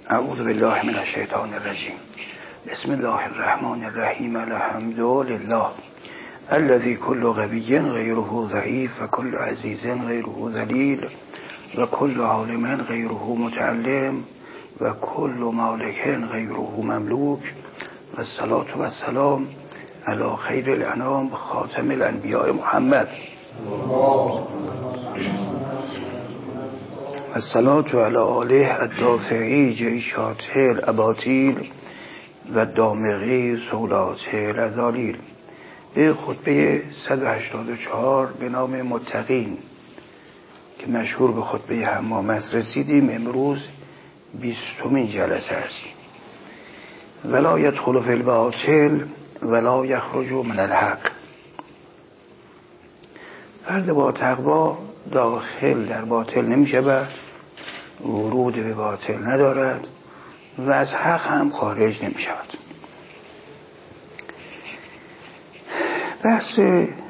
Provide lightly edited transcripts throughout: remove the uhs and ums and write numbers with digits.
اعوذ بالله من الشیطان الرجیم. بسم الله الرحمن الرحیم. الحمد لله الذي كل قوی غیره ضعیف و كل عزیز غیره ذلیل و كل عالم غیره متعلم و كل مالک غیره مملوک و الصلاة و السلام علی خیر الانام خاتم الانبیاء محمد الصلاة علی آله الدافعی جیشات الاباطیل و دامغی سولات الازالیل. به خطبه 184 به نام متقین که مشهور به خطبه حمام است رسیدیم. امروز 20مین جلسه است. ولا یدخل فی الباطل ولا یخرج من الحق. فرد با تقوا داخل در باطل نمی شود، ورود به باطل ندارد و از حق هم خارج نمی شود. بحث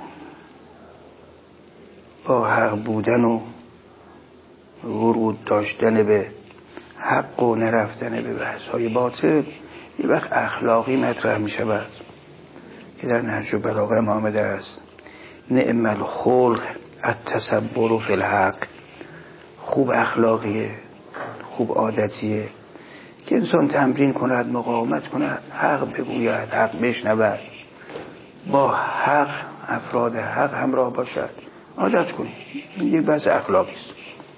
با حق بودن و ورود داشتن به حق و نرفتن به بحث‌های باطل یه وقت اخلاقی مطرح می شود که در نهج البلاغه هم آمده است: نعم الخلق التصبر فی الحق. خوب اخلاقیه، خوب عادتیه که انسان تمرین کند، مقاومت کند، حق بگوید، حق بشنود، با حق افراد حق همراه باشد، عادت کنید. این یک بحث اخلاقی است.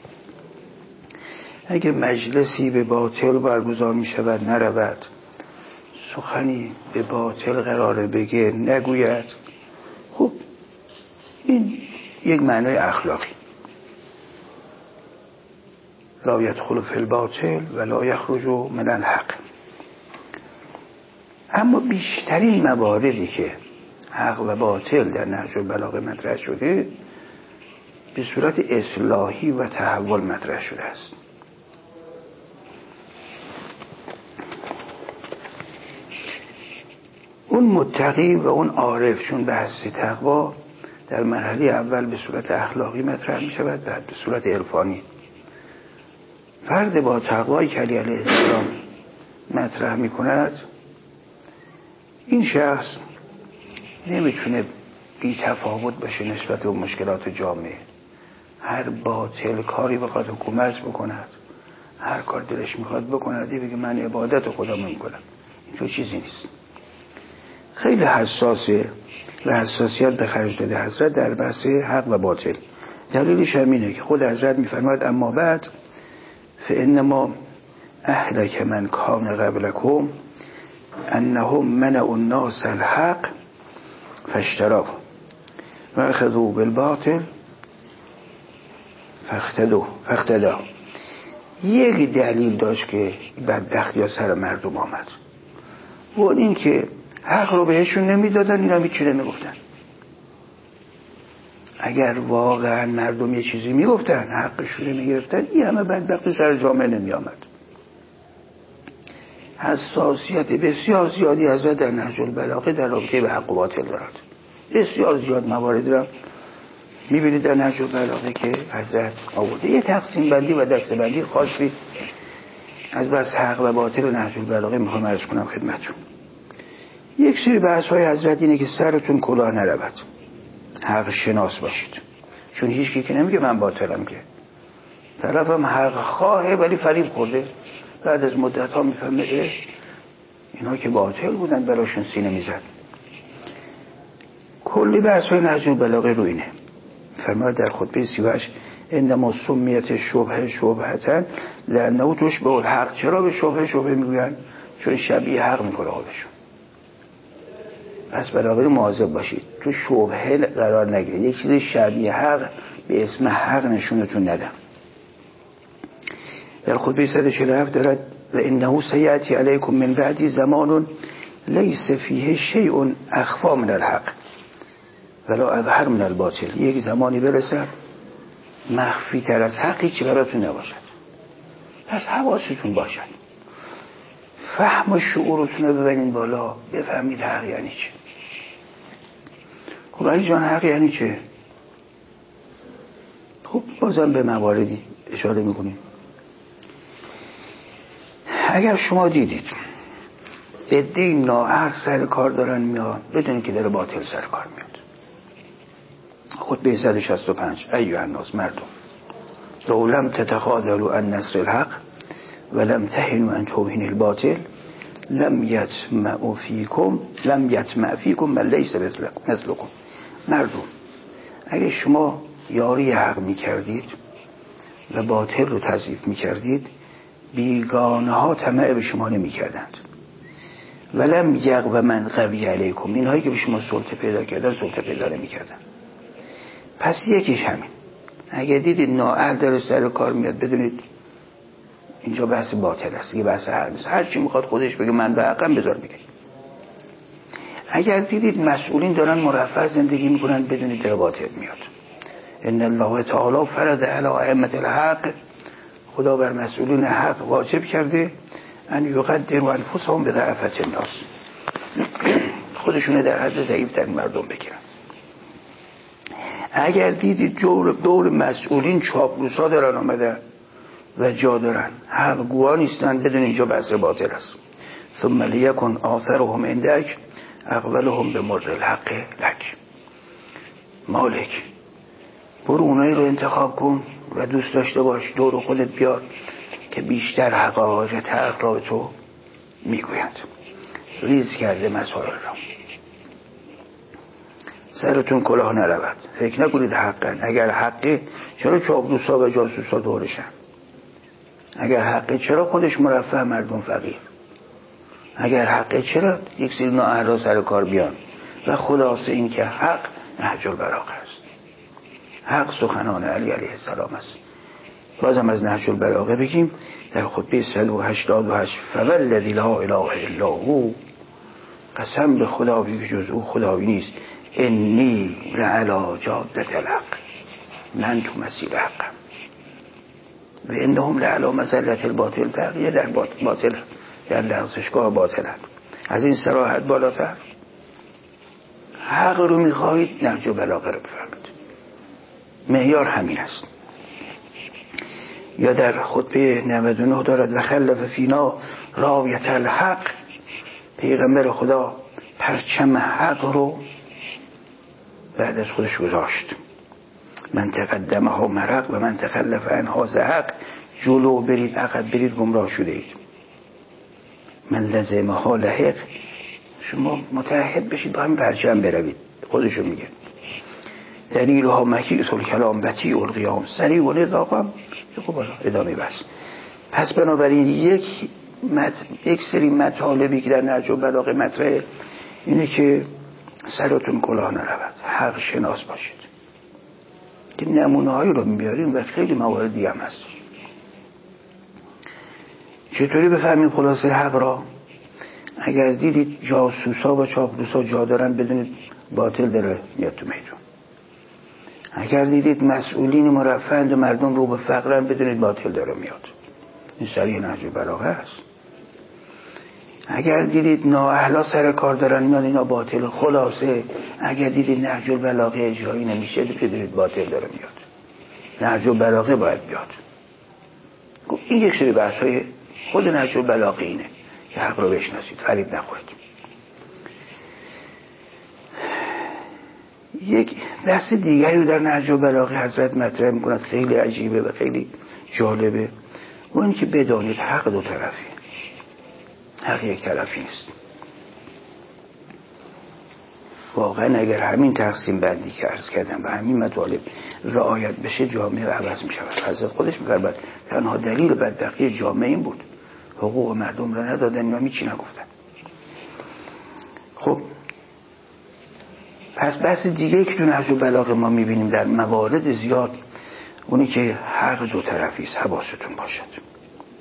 اگه مجلسی به باطل برگزار می شود نرود، سخنی به باطل قراره بگه نگوید، خب این یک معنای اخلاقی. لا یدخل فی الباطل و لا یخرج من الحق. اما بیشترین مواردی که حق و باطل در نهج البلاغه مطرح شده به صورت اصلاحی و تحول مطرح شده است. اون متقی و اون عارف چون بحث تقوا در مرحله اول به صورت اخلاقی مطرح می شود، بعد به صورت عرفانی. فرد با تقوای که علی علیه السلام مطرح می کند، این شخص نمیتونه بی تفاوت باشه نسبت به مشکلات جامعه. هر باطل کاری بخواد حکومت بکند، هر کار دلش میخواد بکند، بگه من عبادت خدا میکنم، این تو چیزی نیست. خیلی حساسه و حساسیت به خرج داده حضرت در بحث حق و باطل. دلیلش همینه که خود حضرت میفرماید اما بعد فانما اهلک من کان قبلکم انهم منعوا الناس الحق فاشتروا و اخذوا بالباطل فاقتدوا. یک دلیل داشت که بدبختی ها سر مردم آمد و این که حق رو بهشون نمیدادن، اینا هیچی نمیگفتن. اگر واقعا مردم یه چیزی میگفتن، حقشون نمیگرفتن، این همه بدبختی سر جامعه نمی آمد. حساسیت بسیار زیادی حضرت در نهج البلاغه در رابطه به حق و باطل دارد. بسیار زیاد موارد را میبینید در نهج البلاغه که حضرت آورده. یه تقسیم بندی و دسته بندی خاصی از بحث حق و باطل نهج البلاغه میخوام عرض کنم خدمتتون. یک سری بحث های حضرت اینه که سرتون کلاه نرود، حق شناس باشید. چون هیچ که نمیگه من باطلم، که طرفم حق خواهه ولی فریب خورده، بعد از مدت ها میفهمه اینا که باطل بودن براشون سینه میزد. کلی بحث های نهج البلاغه رو اینه. فرماید در خطبه 38 انما سمیت شبهه شبهتن لانه تشبه الحق. چرا به شبهه میگوین؟ چون شبیه حق میکنه خودشون. پس بلاغه رو مواظب باشید تو شبهه قرار نگیرید، یک چیز شبیه حق به اسم حق نشونتون ندم. در خطبه 147 دارد و انه سیأتی علیکم من بعدی زمان لیس فیه شیء اخفی من الحق ولا اظهر من الباطل. یک زمانی برسد مخفی تر از حقی که براتون نباشد. پس حواستون باشد، فهم و شعورتون رو ببینید بالا، بفهمید حق یعنی چه. خب علی جان حق یعنی چه؟ خب بازم به مواردی اشاره میکنیم. اگر شما دیدید به دین ناحق سر کار دارن میان، بدونید که داره باطل سر کار میاد. خطبه 165 ایها الناس، مردم لو لم تتخاذلوا عن نصر الحق ولم تهنوا عن توهین الباطل لم یطمع فیکم من لیس مثلکم. مردم اگه شما یاری حق میکردید و باطل رو تضعیف میکردید، بیگانه ها طمع به شما نمیکردند. ولم یغو من قوی علیکم، اینهایی که به شما سلطه پیدا کردن سلطه پیدا نمیکردن. پس یکیش همین، اگه دیدید نااهل داره سر کار میاد، بدونید اینجا بحث باطل است، یه بحث حق نیست. هر چی میخواد خودش بگه من به حقم، بذار بگه. اگر دیدید مسئولین دارن مرفه زندگی میکنن، بدونید داره باطل میاد. ان الله تعالی فرض علی ائمه الحق، خدا بر مسئولین حق واجب کرده ان یقدروا انفسهم بضعفة الناس، خودشونه در حد ضعیف‌ترین مردم بگیرن. اگر دیدید دور مسئولین چاپلوسا دارن آمدن و جا دارن، حق گوها نیستن، بدون اینجا بحث باطل است. ثم لیکن آثرهم عندک اقبلهم به مر الحق لک. مالک برو اونایی رو انتخاب کن و دوست داشته باش دور خودت بیار که بیشتر حقایق حق را تو میگویند. ریز کرده مسائل را. سرتون کلاه نرود، فکر نکنید حقا. اگر حقه چرا چاپلوسا و جاسوسا دورشن؟ اگر حقه چرا خودش مرفه مردم فقیر؟ اگر حقه چرا یک سری نااهل سر کار بیان؟ و خلاصه این که حق نهج البلاغه است. حق سخنان علی علیه السلام است. بازم از نهج البلاغه بگیم در خطبه 188 فوالذی لا اله الا هو، قسم به خداوی که جز او خداوی نیست، انی لعلی جاده الحق، من تو مسیر حقم و انهم لعلی مسلط الباطل، بقیه در باطل، در لغزشگاه باطلند. از این صراحت بالاتر حق رو میخواهید، نهج البلاغه رو بفهمید، معیار همین است. یا در خطبه 99 دارد و خلف فینا راویت الحق، پیغمبر خدا پرچم حق رو بعد از خودش گذاشت. من تقدمه ها مرق و من تخلف عنها زهق، جلو برید عقب برید گمراه شده اید. من لزمه ها لحق، شما متحد بشید با همین پرچم بروید. خودشون میگه دلیل ها مکیس الکلام بطیع القیام سریع و نضاقم. خب ادامه بس. پس بنابراین یک سری مطالبی که در نهج البلاغه مطرحه اینه که سرتون کلاه نرود، حق شناس باشید. که نمونه هایی رو میبیاریم و خیلی مواردی هم هست. چطوری بفهمیم خلاصه حق را؟ اگر دیدید جاسوسا و چاپلوسا جا دارن، بدونید باطل داره میاد تو میدون. اگر دیدید مسئولین مرفه‌اند و مردم رو به فقرن، بدونید باطل داره میاد. این صریح نهج البلاغه است. اگر دیدید نااهلا سر کار دارن میان، اینا باطل. خلاصه اگر دیدید نهج البلاغه اجرایی نمیشه، بدونید باطل داره میاد. نهج البلاغه باید بیاد. این یک سری بحث‌های خود نهج البلاغه اینه که حق رو بشناسید، فریب نخورید. یک بحث دیگری رو در نهج البلاغه حضرت مطرح می‌کند، خیلی عجیبه و خیلی جالبه. اون که بدانید حق دو طرفی، حق یک طرفی نیست. واقعا اگر همین تقسیم بندی که عرض کردم و همین مطالب رعایت بشه، جامعه عوض می شود. حضرت خودش می‌فرماید تنها دلیل بدبختی جامعه این بود، حقوق مردم را ندادن و هیچی نگفتن. خب پس بحث دیگه که تو نهج البلاغه ما می‌بینیم در موارد زیاد، اونی که حق دو طرفی است، حواستون باشد.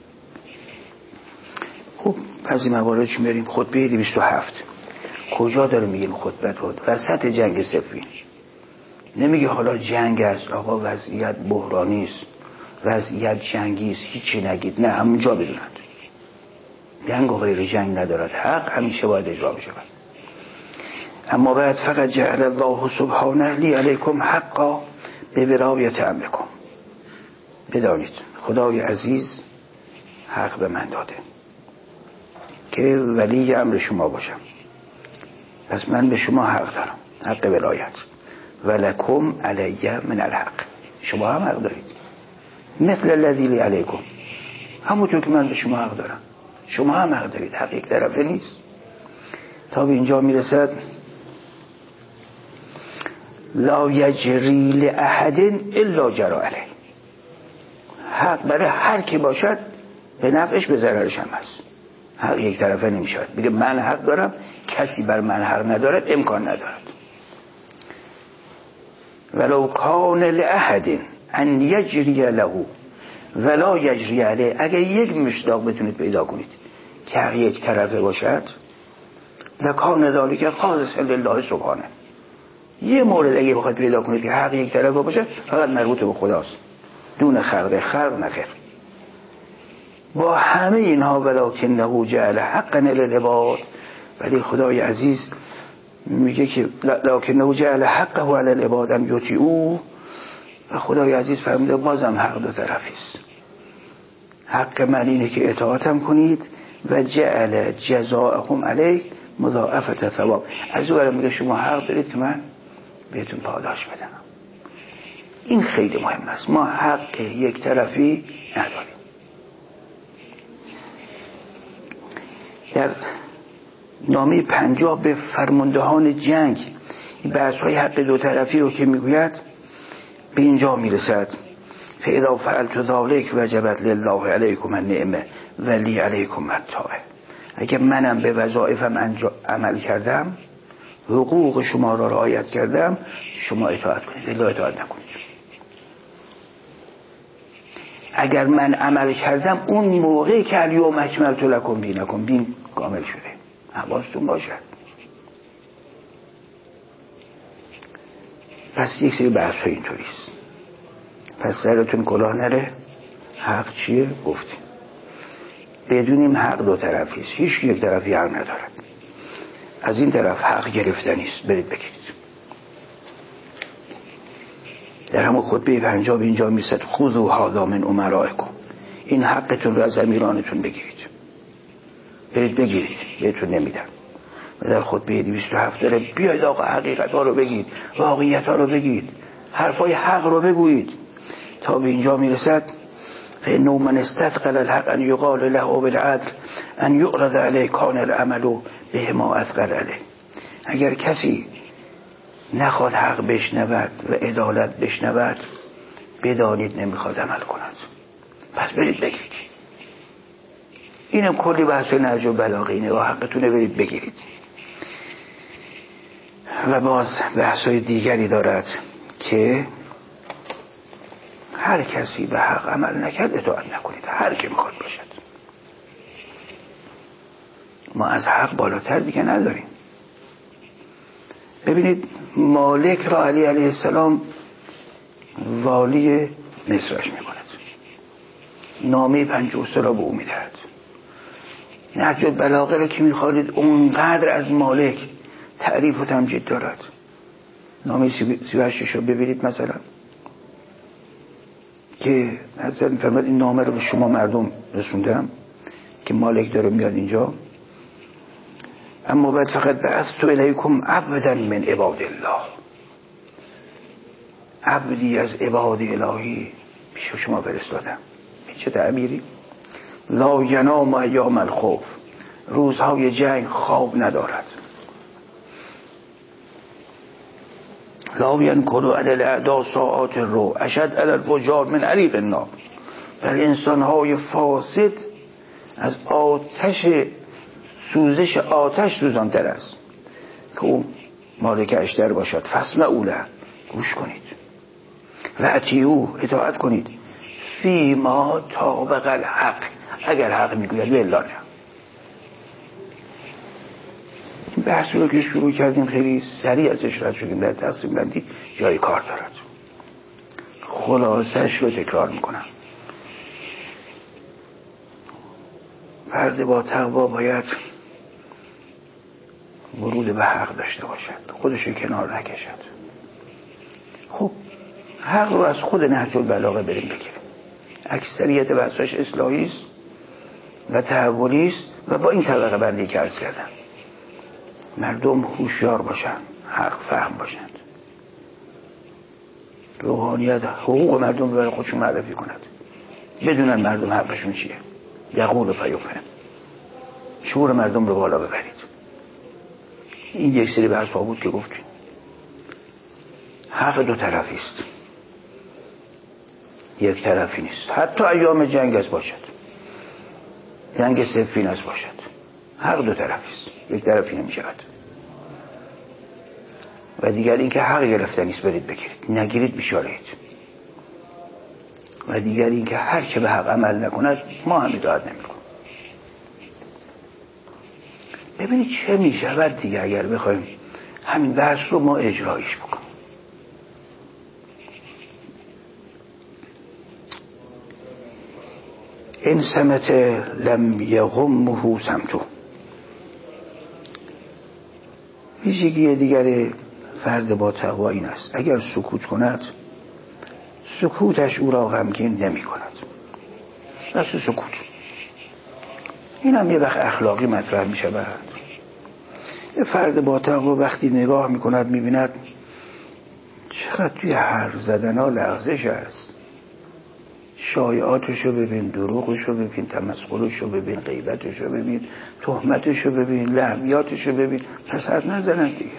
خب بعضی مواردش می‌بریم. خطبه 207 کجا داره میگیم خطبه رو؟ وسط جنگ صفین. نمیگه حالا جنگ است، آقا وضعیت بحرانی است، وضعیت جنگی است، هیچی نگید. نه، همونجا بدونند جنگ و غیر جنگ ندارد، حق همیشه باید اجرا بشه. اما بعد فقط جعل الله سبحانه لی علیکم حقا به ولایت امرکم. بدانید خدای عزیز حق به من داده که ولی امر شما باشم، پس من به شما حق دارم، حق ولایت. ولکم علی من الحق، شما هم حق دارید، مثل الذی لی علیکم، همونطور که من به شما حق دارم شما هم حق دارید. حق یک طرفه نیست. تا به اینجا میرسد لا یجری لاحد الا جری علیه، حق برای هر کی باشد به نفعش به ضررش هم هست. حق یک طرفه نمیشود. بگه من حق دارم کسی بر من حق ندارد، امکان ندارد. ولو کان لاحد ان یجری له ولا یجری علیه، اگر یک مصداق بتونید پیدا کنید که حق یک طرفه باشد، لکان ذالک خالصا لله سبحانه. یه مورد اگه بخواید پیدا کنید که حق یک طرفه باشه، فقط مربوط به خداست، دون خلق نخیر. با همه اینها ولکنه جعل حقا للعباد، ولی خدای عزیز میگه که لکنه جعل حقه علی العباد ان یطیعوه، و خدای عزیز فرموده بازم حق دو طرفی است. حق من اینه که اطاعتم کنید و جعل جزاءهم علیه مضاعفة ثواب، از اون میگه شما حق دارید که من بهتون پاداش بدم. این خیلی مهم است. ما حق یک طرفی نداریم. در نامه 50 به فرماندهان جنگ این بحث‌های حق دو طرفی رو که میگوید به اینجا میرسد فاذا فعلت ذلک وجبت لله علیکم النعمه ولی علیکم الطاعه. اگه منم به وظایفم عمل کردم، حقوق شما را رعایت کردم، شما اطاعت کنید، الا اطاعت نکنید. اگر من عمل کردم اون موقعی که الیوم اکملت لکم دینکم، دین کامل شده. حواستون باشد. پس یک سری بحث ها اینطوریست. پس سرتون کلاه نره. حق چیه؟ گفتیم بدونیم حق دو طرفیست، هیچ یک طرفی حق ندارد. از این طرف حق گرفتنیست، برید بگیرید. در همون خطبه 50 اینجا میرسد خذوا هذا من امرائکم، این حقتون رو از امیرانتون بگیرید، برید بگیرید، بهتون نمیدن. و در خطبه 207 داره بیاید آقا حقیقت ها رو بگید، واقعیت ها رو بگید، حرفای حق رو بگویید. تا به اینجا میرسد فإنه من استثقل الحق ان یقال له بالعدل ان یعرض علیه کان العمل به ما اثقل علیه. اگر کسی نخواد حق بشنود و عدالت بشنود، بدانید نمیخواد عمل کند، پس برید بگیرید. اینم کلی بحث نهج البلاغه، اینه و حقتونه، برید بگیرید. و باز بحثای دیگری دارد که هر کسی به حق عمل نکرد اطاعت نکنید، هر کی میخواد باشد. ما از حق بالاتر دیگه نداریم. ببینید مالک را علیه السلام والی مصرش میکند، نامه 53 را به او میدهد. نهج البلاغه را که میخوانید اونقدر از مالک تعریف و تمجید دارد. نامه 38 رو ببینید مثلا که حضرت فرمود این نامه رو به شما مردم رسوندم که مالک داره میاد اینجا. اما بعد فقط بعثت الیکم عبدا من عباد الله، عبدی از عباد الهی پیش شما فرستادم. این چه تعبیری؟ لا ینام ایام الخوف، روزهای جنگ خواب ندارد. لا ینکلوا علی الاعداء ساعات رو اشد علی الفجار من عریق النار. بل انسانهای فاسد از آتش سوزش آتش سوزانتر است که اون مالک اشتر باشد. فاسمعوا له، گوش کنید، و اطیعوه، اطاعت کنید، فیما طابق الحق، اگر حق میگوید و الا نه. این بحث رو که شروع کردیم خیلی سریع ازش رد شدیم، در تقسیم بندی جای کار دارد. خلاصش رو تکرار میکنم. فرد با تقوا باید ورود به حق داشته باشد، خودش رو کنار نکشد. خب حق رو از خود نهج البلاغه بریم بگیریم. اکثریت بحثاش اصلاحی است و تحولی است و با این طبقه بندی که عرض کردم مردم هوشیار باشند، حق فهم باشند، روحانیت حقوق مردم رو برای خودشون معرفی کند، بدونن مردم حقشون چیه، یقول فیفهم، شعور مردم رو بالا ببرید. این یک سری بحث ها بود که گفتیم حق دو طرفی است، یک طرفی نیست. حتی ایام جنگ از باشد، جنگ صفین از باشد، حق دو طرفی است، یک طرفی نمی شود. و دیگر این که حق گرفتن نیست برید بگیرید، نگیرید بیچاره‌اید. و دیگر این که هر که به حق عمل نکند ما هم اطاعت نمی‌کنیم. ببینید چه می شود دیگه اگر بخوایم همین بحث رو ما اجرایش بکنیم. این سمت لم یغمه سمتو. ویژگی دیگر فرد با تقوا این است اگر سکوت کند سکوتش او را غمگین نمی کند. بس سکوت. این هم یه وقت اخلاقی مطرح می شود. یه فرد با تقوا وقتی نگاه می کند می بیند چقدر توی حرف زدن ها لغزش است. شایعاتشو ببین، دروغشو ببین، تمسخرشو ببین، غیبتشو ببین، تهمتشو ببین، لهویاتشو ببین، پس حرف نزنن دیگه.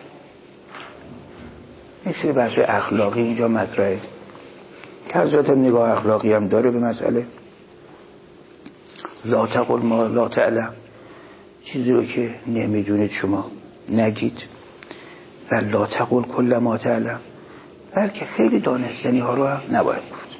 این سری بحث اخلاقی اینجا مطرحه که حضرت نگاه اخلاقی هم داره به مسئله. لا تقل ما لا تعلم، چیزی رو که نمیدونید شما نگید. و لا تقل کل ما تعلم، بلکه خیلی دانستنی ها رو هم نباید گفت.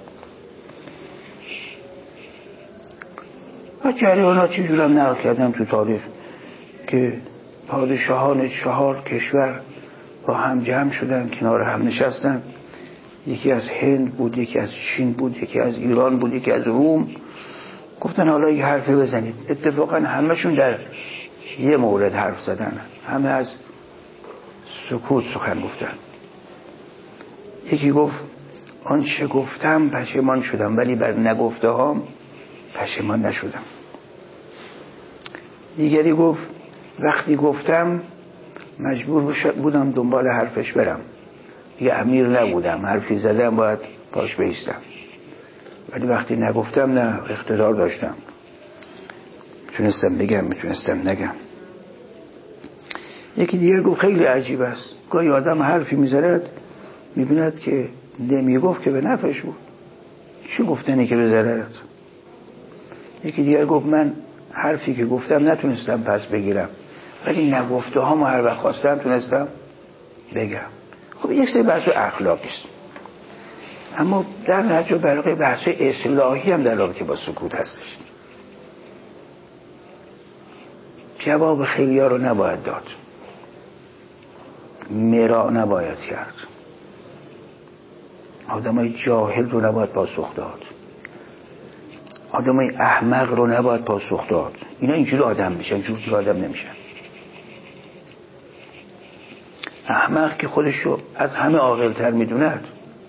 و جریان ها چجور هم نقل کردم تو تاریخ که پادشاهان 4 کشور با هم جمع شدن، کنار هم نشستن. یکی از هند بود، یکی از چین بود، یکی از ایران بود، یکی از روم. گفتن حالا یک حرفه بزنید. اتفاقا همشون در یه مورد حرف زدن، همه از سکوت سخن گفتن. یکی گفت آنچه گفتم پشیمان شدم ولی بر نگفته هام پشیمان نشدم. دیگری گفت وقتی گفتم مجبور بودم دنبال حرفش برم، دیگه امیر نبودم، حرفی زدم باید پاش بیستم، ولی وقتی نگفتم نه، اقتدار داشتم، میتونستم بگم میتونستم نگم. یکی دیگه گفت خیلی عجیب است، گاهی آدم حرفی میزند میبیند که نمیگفت که به نفعش بود، چی گفتنی که به ضررت. یکی دیگر گفت من حرفی که گفتم نتونستم پس بگیرم، ولی نگفته ها ما هر وقت خواستم تونستم بگم. خب یک سری بحث اخلاقی است، اما در نتیجه برای بحث اصلاحی هم در رابطه با سکوت هستش. جواب خیلی ها رو نباید داد، مرا نباید کرد، آدمای جاهل رو نباید پاسخ داد، آدمای احمق رو نباید پاسخ داد. اینا اینجوری آدم میشن، جوری آدم نمیشن. احمق که خودش رو از همه عاقل‌تر میدوند،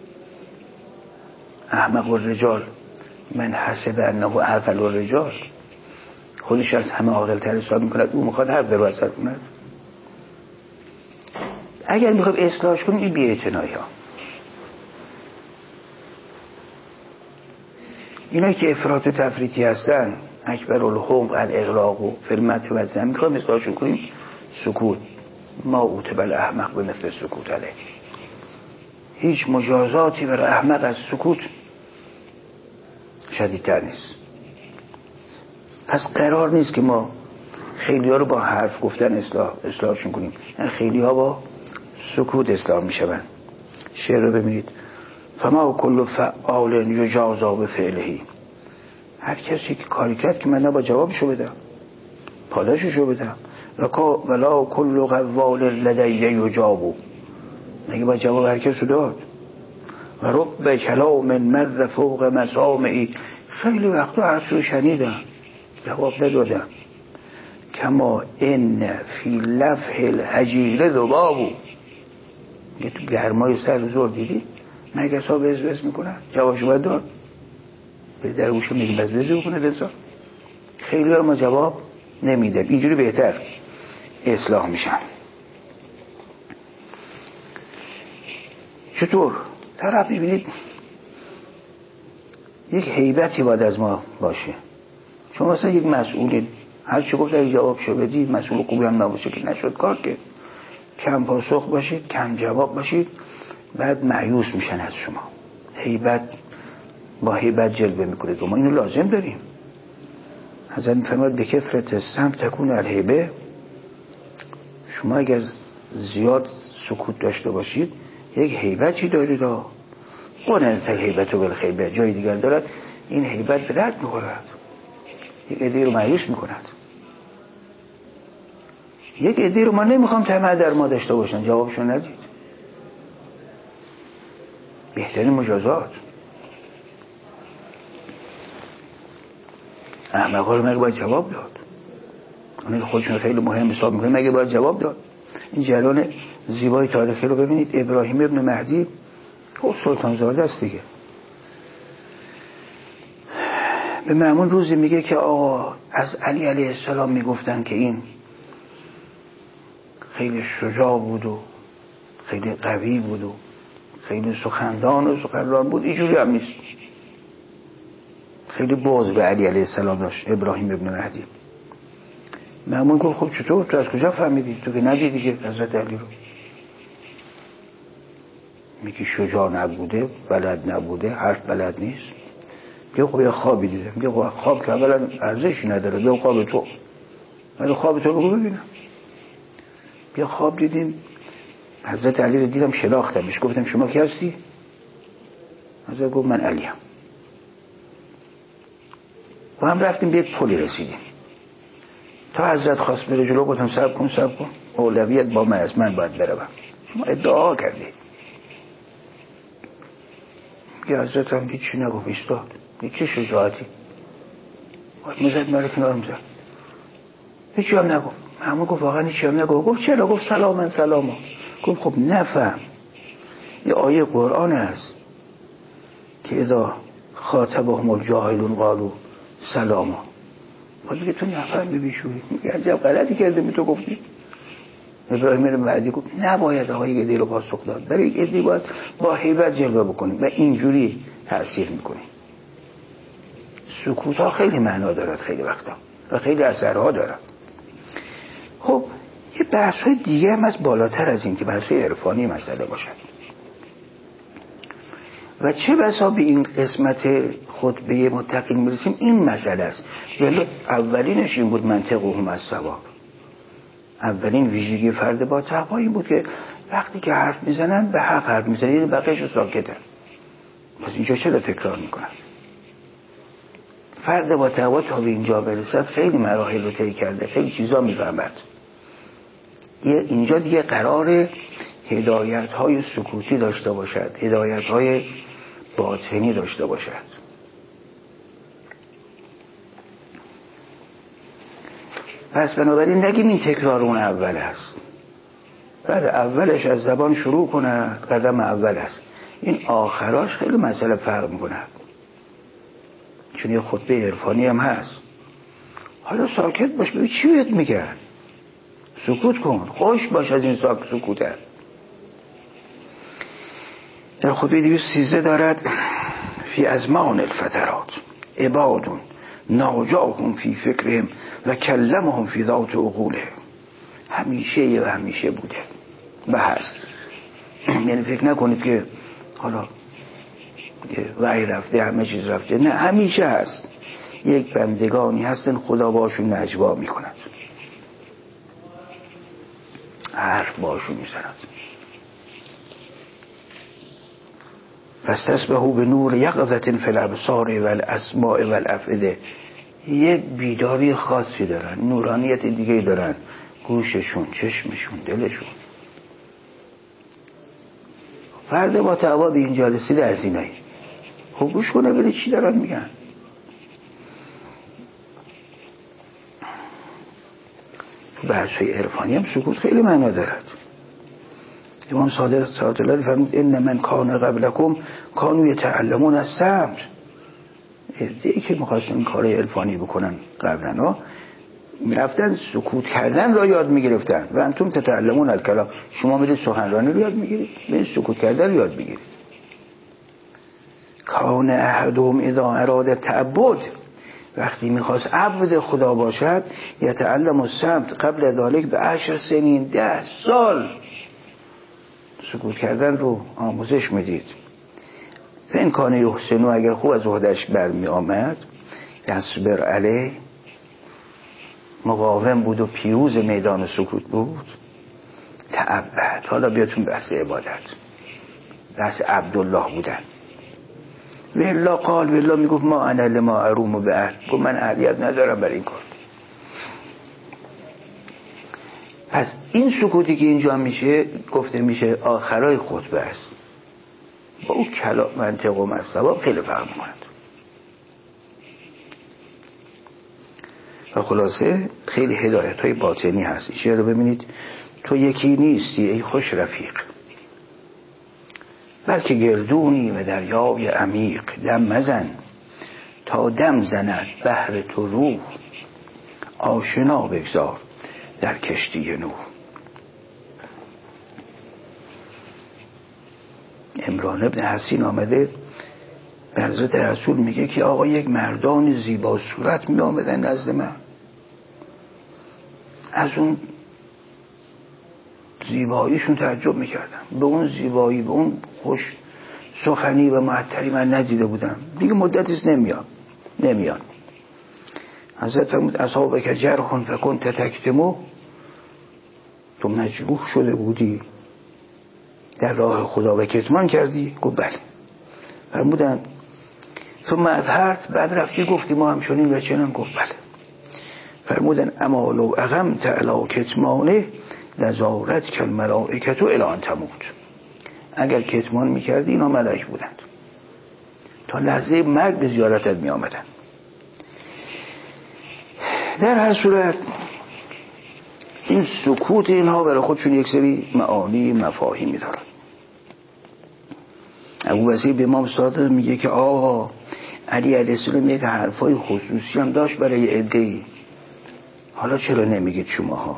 احمق الرجال من حسب انه اعقل الرجال، خودش از همه عاقل‌تر حساب میکند، او میخواد حرف رو اثر کند. اگر میخواد اصلاحش کنیم این بی‌اعتنایی ها، اینایی که افراط و تفریطی هستن، اکبر الحق الاغراق و فیلمت و زمین، میخوایم اصلاحشون کنیم. سکوت ما اوتب الاحمق به مثل سکوت علیه، هیچ مجازاتی برای احمق از سکوت شدیدتر نیست. پس قرار نیست که ما خیلی ها رو با حرف گفتن اصلاحشون کنیم، خیلی ها با سکوت اصلاح میشون. شعر رو ببینید، فما کل فعال یجازا به فعلهی، هر کسی که کاری کرد که من نه با جوابشو بدم، پاداششو بدم. ولا کل قوال لدی یجابو، مگه با جواب هر کسو داد. و رب کلام مر فوق مسامعی، خیلی وقتا حرف رو شنیدم جواب ندادم. کما ان فی لفح الحجیر ذبابو، یه تو گرمای سر زور دیدی مگس ها وز میکنن، جوابشو باید داد. بری در گوشه میگی وز بکنه انسان. خیلی ها ما جواب نمیده. اینجوری بهتر اصلاح میشن. چطور؟ طرف میبینید یک هیبتی باید از ما باشه. شما مثلا یک مسئولین، هر چی گفت اگه جواب شو بدید، مسئول خوبی هم نباشه که نشد کار، که کم پاسخ باشید، کم جواب باشید، بعد مایوس میشن از شما. هیبت با هیبت جلوه میکنه و ما اینو لازم داریم. حضرت میفرماید به کثرت السمع تکون الهیبه. شما اگر زیاد سکوت داشته باشید یک هیبتی دارید. قننت الهیبت و بالخیبه، جای دیگر دارد. این هیبت به درد میخورد، یک عده رو مایوس میکند. یک عده رو ما نمیخوام طمع در ما داشته باشن، جوابشون ندید. بهترین مجازات. احمقا رو مگه باید جواب داد؟ اونی که خودشون خیلی مهم حساب میکنه مگه باید جواب داد؟ این جریان زیبای تاریخی رو ببینید. ابراهیم ابن مهدی خب سلطان زاده است دیگه. به مأمون روزی میگه که آقا از علی علیه السلام میگفتن که این خیلی شجاع بود و خیلی قوی بود و خیلی سخندان و سخنران بود. اینجوری هم نیست. خیلی بغض به علی علیه السلام داشت ابراهیم ابن مهدی. مأمون گفت خب چطور؟ تو از کجا فهمیدی؟ تو که ندیدی که حضرت علی رو. میگی شجاع نبوده، بلد نبوده، حرف بلد نیست. میگه خب یه خوابی دیدم. میگه خب خواب که اولا ارزشی نداره. بیا خواب تو، من خواب تو رو ببینم. بیا خواب دیدیم حضرت علی رو دیدم، شناختمش. گفتم شما کی هستی؟ حضرت گفت من علیم. و هم رفتیم به یک پلی رسیدیم. تا حضرت خواست بره جلو گفتم صبر کن، اولویت با من است، من باید بروم. شما ادعا کردید. میگه حضرت هم هیچی نگفت، ایستاد. چه شجاعتی. مزد مرا کنار میزد، هیچی هم نگفت. همون گفت واقعا هیچی هم نگفت. گفت چرا؟ گفت سلاما. گفت خب نفهم. یه آیه قرآن است که اذا خاطبهم الجاهلون قالوا سلاما. خب میگه تو نفهمی بیشوری. میگه عجب غلطی کردم تو گفتی. ابراهیم ابن مهدی گفت نباید آقای یک عده رو پاسخ داد. برای یک عده باید با هیبت جلوه بکنیم و اینجوری تأثیر میکنیم. سکوت ها خیلی معنا دارد خیلی وقتا و خیلی اثرها دارد. خب یه بحث های دیگه هم از بالاتر از این که بحث های عرفانی مسئله باشد و چه بسا به این قسمت خطبه متقین میرسیم این مسئله است. ولی اولینش این بود منطقهم الصواب. اولین ویژگی فرد با تقوا این بود که وقتی که حرف میزنن به حق حرف میزنن، بقیه‌شو ساکتن. پس اینجا چرا تکرار میکنن؟ فرد با تقوا تا به اینجا برسد خیلی مراحل رو طی کرده، خیلی چیزا میفهمد. اینجا دیگه قرار هدایت های سکوتی داشته باشد، هدایت های باطنی داشته باشد. پس بنابراین نگیم این تکرار اون اول است. بعد اولش از زبان شروع کنه، قدم اول است. این آخراش خیلی مسئله فرق میکنه، چون یه خطبه عرفانی هم هست. حالا ساکت باش، ببین چی بهت میگن. سکوت کن، خوش باش از این سکوته. در خطبه 213 دارد فی ازمان الفترات عبادون ناجاهم فی فکرهم و کلمهم فی ذات عقولهم. همیشه و همیشه بوده و هست. یعنی فکر نکنید که حالا وحی رفته همه چیز رفته، نه، همیشه هست. یک بندگانی هستن خدا باشون نجوا میکند، حرف باشون میزند. فاستسبحوا بنور یقظة فی الابصار والاسماع والافئده. یک بیداری خاصی دارن، نورانیت دیگه دارن، گوششون، چشمشون، دلشون. فرد با تقوا به اینجا رسیده از اینایی. خب گوش کنه ببین چی دارن میگن. بحث‌های عرفانی هم سکوت خیلی معنا دارد. امام صادق الله فرمود ان من کان قبلکم کانوا یتعلمون الصمت. عده‌ای که می‌خواستن این کارهای عرفانی بکنن قبلا میرفتن سکوت کردن را یاد میگرفتن. و انتم تتعلمون الکلام، شما میرید سخنرانی رو یاد میگیرید، میرید سکوت کردن رو یاد میگیرید. کان احدهم اذا اراد تعبد، وقتی میخواست عبد خدا باشد، یتعلم الصمت قبل ذلك به 10 سنین، 10 سال سکوت کردن رو آموزش میدید. و این کان یحسنو، اگر خوب از عهده‌اش برمی آمد، یصبر علیه، مقاوم بود و پیروز میدان سکوت بود، تعبد. حالا بیاتون بحث عبادت، بحث عبدالله بودن. والله قال، والله میگفت ما انا لما اروم به اهل، گفت من اهلیت ندارم برای این کار. پس این سکوتی که اینجا میشه گفته میشه آخرای خطبه است، با اون کلام منطق و مصواب خیلی فرق می‌کند. و خلاصه خیلی هدایت‌های باطنی هست. این شعر رو ببینید: تو یکی نیستی ای خوش رفیق، بلکه گردونی و دریای عمیق. دم مزن تا دم زند بحر تو روح، آشنا بگذار در کشتی نوح. عمران ابن حسین آمده به حضرت رسول میگه که آقا یک مردان زیبا صورت می آمدن نزد من، از اون زیباییشون تعجب میکردم، به اون زیبایی، به اون خوش سخنی و معطری من ندیده بودم، دیگه مدتیست نمیان. حضرت فرمود اصحابک جرح فکنت تکتمو، تو مجروح شده بودی در راه خدا و کتمان کردی؟ گفت بله. فرمودن ثم اظهرت، بعد رفتی گفتی ما هم شنیم و چنان؟ گفت بله. فرمودن اما لو اقمت علی کتمانه لزارت کل ملائکتو الی ان تموت، اگر کتمان میکردی اینا ملائک بودند، تا لحظه مرگ به زیارتت می آمدن. در هر صورت این سکوت اینها برای خودشون یک سری معانی مفاهیمی دارن. ابوبصیر به امام صادق میگه که آقا علی علیه السلام یک حرفای خصوصی هم داشت برای عده‌ای، حالا چرا نمیگید شماها؟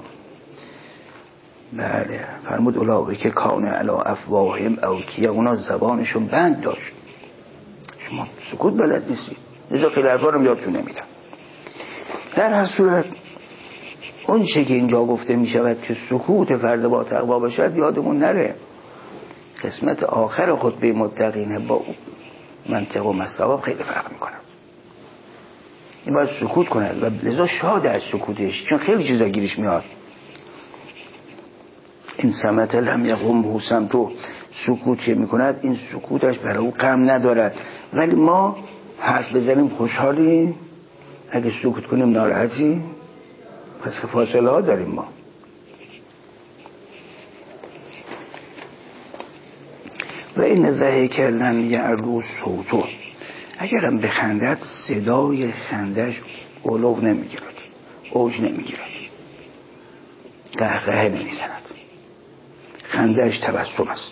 بله. فرمود اولئک که کان علی افواههم اوکیه، اونا زبانشون بند داشت، شما سکوت بلد نیستید، لذا خیلی حرفا رو یادتون نمیدم. در هر صورت اون چه که اینجا گفته می شود که سکوت فرد با تقوا باشد یادمون نره، قسمت آخر خطبه متقینه با منطق و مصواب خیلی فرق می کند. این باید سکوت کند و لذا شاد از سکوتش، چون خیلی چیزا گیرش میاد. این سمت لم یقم به سمتو، سکوت که می کند این سکوتش برای او غم ندارد، ولی ما حرف بزنیم خوشحالیم، اگه سکوت کنیم ناراحتی، پس فاصله ها داریم ما. و این ضحک لم یعلو صوتو، اگرم بخندد صدای خندش علو نمیگیرد، اوج نمیگیرد، قهقه نمیزند، خندش تبسم است.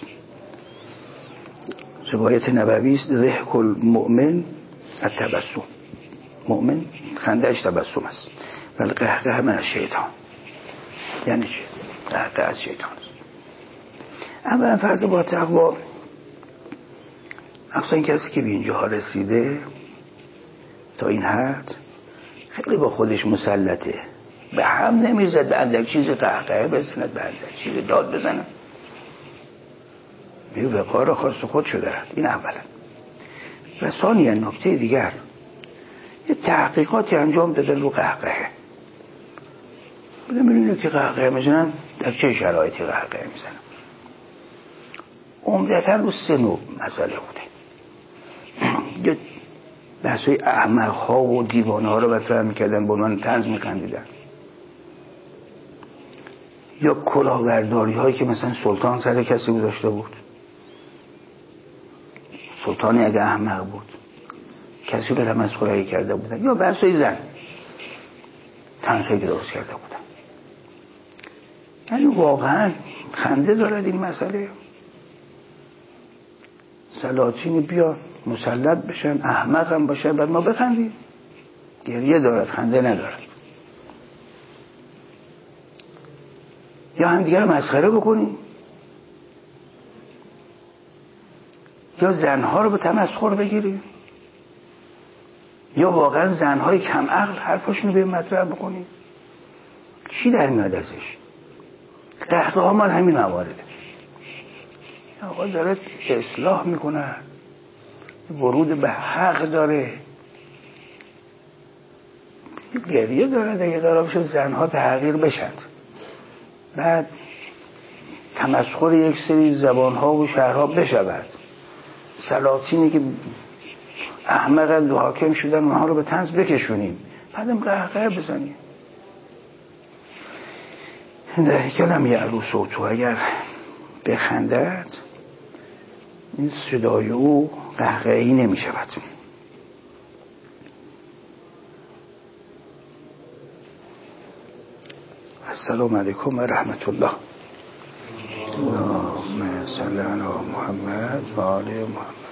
روایت نبوی است ضحک المؤمن التبسم، مؤمن خندش تبسم است ولی قهقه من از شیطان. یعنی چه؟ قهقه از شیطان است. اولا فرد با تقوا، اصلا کسی که به اینجاها رسیده تا این حد خیلی با خودش مسلطه، به هم نمیزد، به اندک چیز قهقه بزند، به اندک چیز داد بزند، یه وقار خاص خودشو دارد. این اولا. و ثانیا نکته دیگر، یه تحقیقاتی انجام دادن رو قهقه، ببینید که قهقه میزنن در چه شرایطی قهقه میزنن. عمدتاً رو 3 نوع مسئله بوده. یه بحثای احمق ها و دیوانه ها رو مطرح میکردن، با من طنز میخندیدن. یا کلاهبرداری هایی که مثلا سلطان سر کسی گذاشته بود، سلطانی اگه احمق بود کسی رو تمسخرایی کرده بودن، یا بحثای زن تنزهایی که درست کرده بودن. یعنی واقعا خنده دارد این مسئله. سلاطینی بیا مسلط بشن، احمق هم باشن، بعد ما بخندیم. گریه دارد خنده ندارد. یا هم دیگر رو مسخره بکنیم، یا زنها رو به تمسخر بگیریم، یا واقعا زنهای کم عقل حرفاشون رو به مطرح بکنیم. چی در میاد ازش؟ قهقه مال همین موارده. آقا داره اصلاح میکنه، ورود به حق داره، گریه داره دیگه، قرار شد زنها تحقیر بشن، بعد تمسخر یک سری زبانها و شهرها بشود، سلاطینی که احمقن و حاکم شدن اونها رو به طنز بکشونیم، بعدم قهقه بزنیم. دهیکلم یعلو صوتو، اگر بخندد این صدای او قهقه‌ای نمی شود. السلام علیکم و رحمت الله. اللهم صل علی محمد و آل محمد.